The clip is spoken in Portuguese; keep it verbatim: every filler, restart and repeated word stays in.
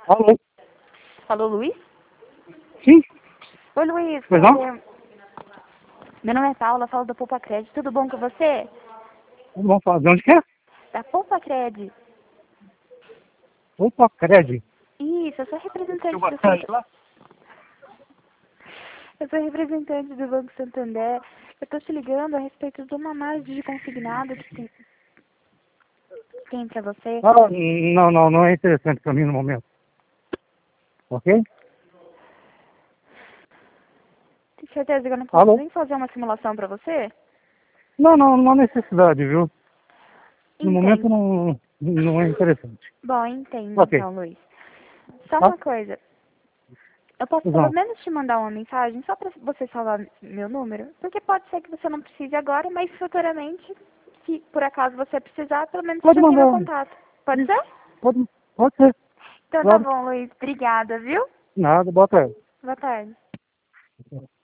Alô? Alô, Luiz? Sim? Oi, Luiz. Pois não? é, Meu nome é Paula, falo da Poupa Cred. Tudo bom com você? Vamos falar de onde que é? Da Poupa Cred. Opa, Cred. Isso, eu sou representante do bastante Sant- lá? Eu sou representante do Banco Santander. Eu tô te ligando a respeito de uma análise de consignado que tem, tem pra você. Ah, não, não, não é interessante para mim no momento. Ok? Tem certeza que eu não posso Alô? nem fazer uma simulação pra você? Não, não, não há necessidade, viu? No momento Entendo. não, não é interessante. Bom, entendo Ok. então, Luiz. Só Tá? uma coisa. Eu posso Pois pelo não. menos te mandar uma mensagem só pra você salvar meu número? Porque pode ser que você não precise agora, mas futuramente, se por acaso você precisar, pelo menos você Pode já tem meu mandar. contato. Pode ser? Pode, pode ser. Então tá Claro. bom, Luiz. Obrigada, viu? Nada, bota aí. Boa tarde.